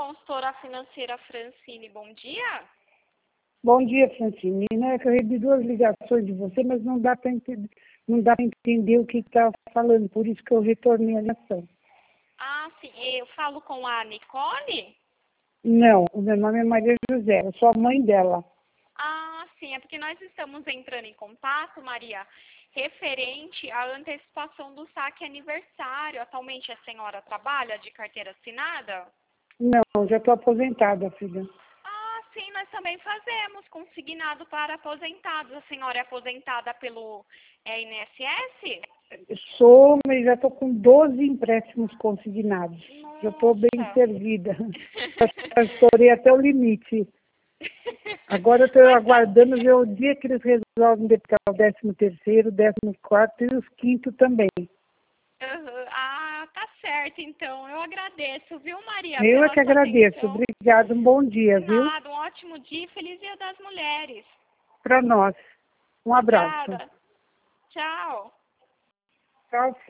consultora financeira Francine, bom dia. Bom dia, Francine. É que eu recebi 2 ligações de você, mas não dá para entender o que está falando, por isso que eu retornei a ligação. Ah, sim, eu falo com a Nicole? Não, o meu nome é Maria José, eu sou a mãe dela. Ah, sim, é porque nós estamos entrando em contato, Maria, referente à antecipação do saque aniversário. Atualmente a senhora trabalha de carteira assinada? Não, já estou aposentada, filha. Ah, sim, nós também fazemos consignado para aposentados. A senhora é aposentada pelo INSS? Sou, mas já estou com 12 empréstimos consignados. Já estou bem Nossa! servida. Já estourei até o limite. Agora eu estou Mas tá. aguardando ver o dia que eles resolvem debitar o 13º, 14º e os quinto também. Uhum. Ah, tá certo, então. Eu agradeço, viu, Maria, Eu é pela que sua agradeço. atenção. Obrigada. Um bom De dia, viu? nada, um ótimo dia e feliz Dia das Mulheres. Para nós. Um abraço. Obrigada. Tchau. Tchau.